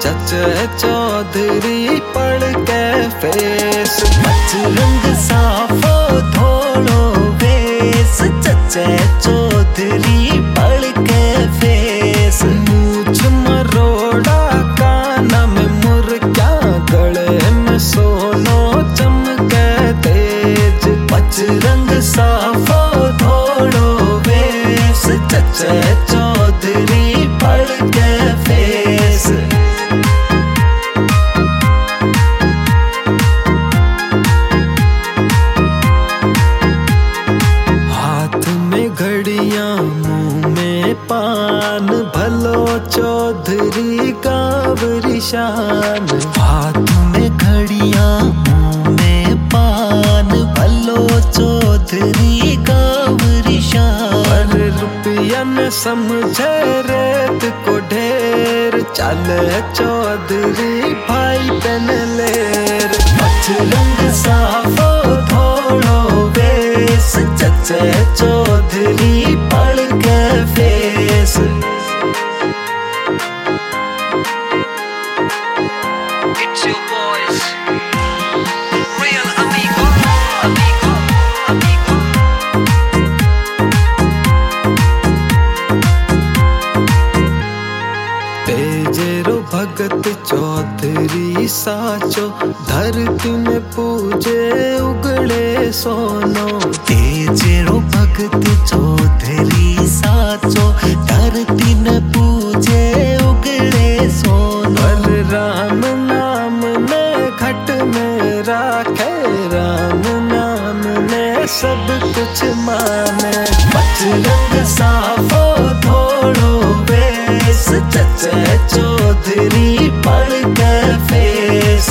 चचे चौधरी पढ़ के फेस, बजरंग साफो थोड़ो वेस, चचे चौधरी पढ़ के फेस। मूछ मरोड़ा काना में मुर्गा, गले में सोनो चमके तेज, बजरंग साफो थोड़ो वेस, चचे चौधरी पढ़ के फेस। हाथ में घड़ियां मुंह में पान, भलो चौधरी कावरी शान। हाथ में घड़ियां मुंह में पान, भलो चौधरी कावरी शान। पर रुपया न समझे रेत को ढेर, चले चौधरी भाई बन लेर। बजरंग साफो थोड़ो वेस, चचे चौधरी पढ़ के फेस। It's your boys, real amigo, amigo, amigo. तेजेरो भगत चौधरी साचो, धरती में पूजे उगड़े सोनो। तेजेरो भगत चौधरी साचो, धरती में पूजे उगड़े सोनो। राम नाम ने घट में राखे, राम नाम ने सब कुछ माने। बजरंग साफो थोड़ो वेस, चचे चौधरी पढ़ के फेस।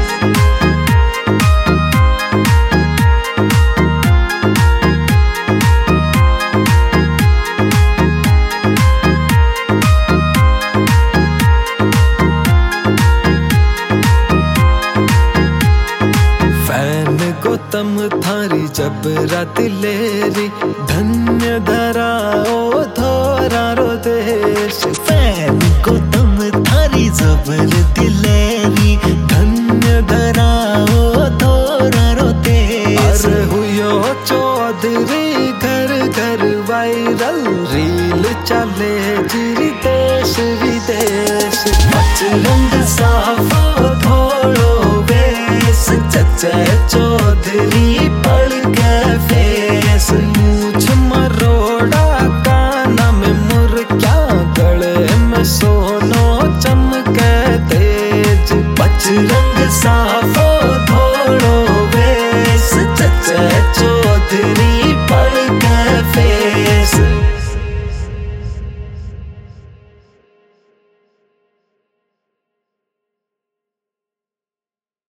फैन गौतम थारी जब रात लेरी, धन्य धराओ धोरारो देश। फैन गौतम थारी जबर दिलेरी, धन्य धराओ धोरारो देश। अरे हुयो चौधरी घर घर वायरल, रील चले जी देश विदेश। बजरंग साफो थोड़ो वेस, चचे चौधरी पढ़ के फेस। मूछ मरोड़ा